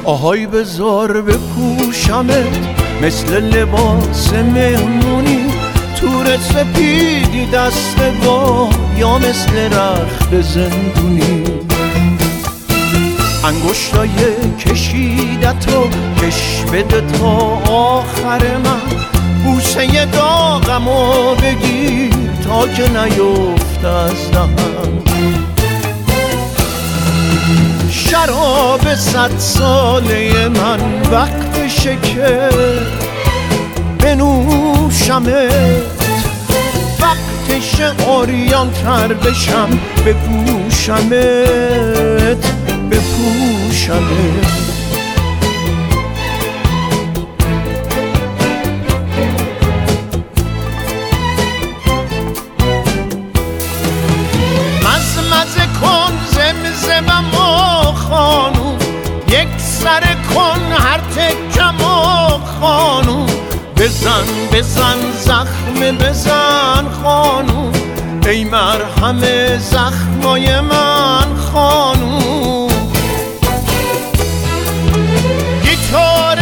آهای بذار بپوشمت مثل لباس مهمونی، تور سپیدی دست با یا مثل رخت زندونی. انگشتای کشیدتو کش بده تا آخر من، بوسه داغمو بگیر تا که نیفت از دهن. شراب 100 ساله من وقتشه که بنوشمت، وقتشه عریان تر بشم بپوشمت بپوشمت. مزمزه کن زمزممو خانوم، یک سر کن هر تکمو خانوم، بزن بزن زخم بزن خانوم، ای مرهم زخمای من خانوم. گیتار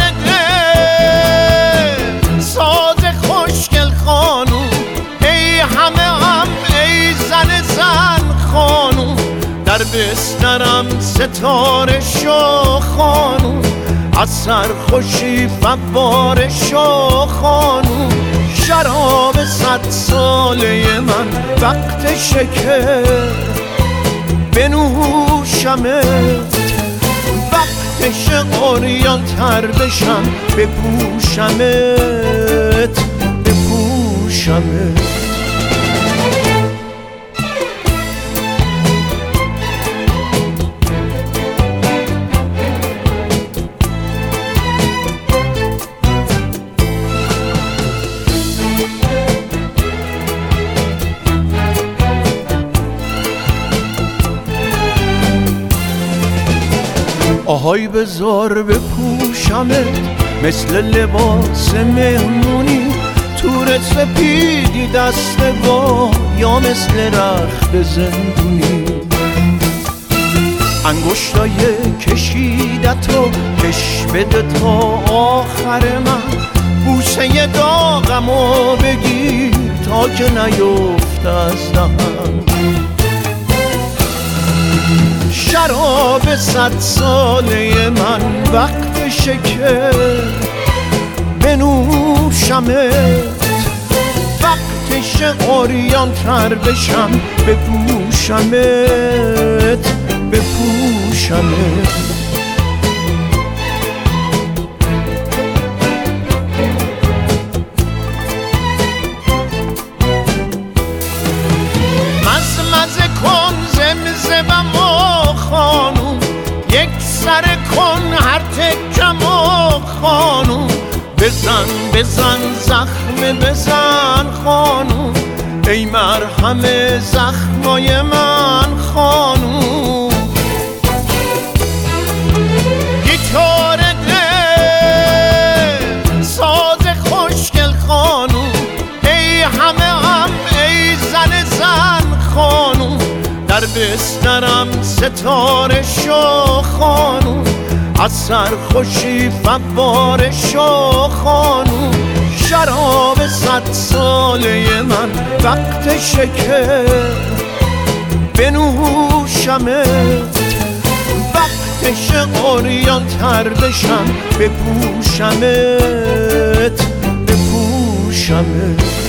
دل ساز خوشگل خانوم، ای همه هم ای زن خانوم، در بسترم ستاره شو خانوم، از سرخوشی فواره شو خانوم. شراب 100 ساله من وقتشه که بنوشمت، وقتشه عریان تر بشم بپوشمت بپوشمت. آهای بذار بپوشمت مثل لباس مهمونی، تور سپیدی دست با یا مثل رخت زندونی. انگشتای کشیدتو کش بده تا آخر من، بوسه داغمو بگیر تا که نیفت از دهن. شراب 100 ساله من وقتشه که بنوشمت، وقتشه عریان تر بشم بپوشمت بپوشمت. مزمزه کن زمزممو خانوم، یک سر کن هر تکمو خانوم، بزن بزن زخم بزن خانوم، ای مرهم زخمای من خانوم. گیتار دل ساز خوشگل خانوم، ای همه هم ای زن خانوم، در بسترم ستاره شو خانوم، از سرخوشی فواره شو خانوم. شراب 100 ساله من وقتشه که بنوشمت، وقتشه عریان تر بشم بپوشمت بپوشمت.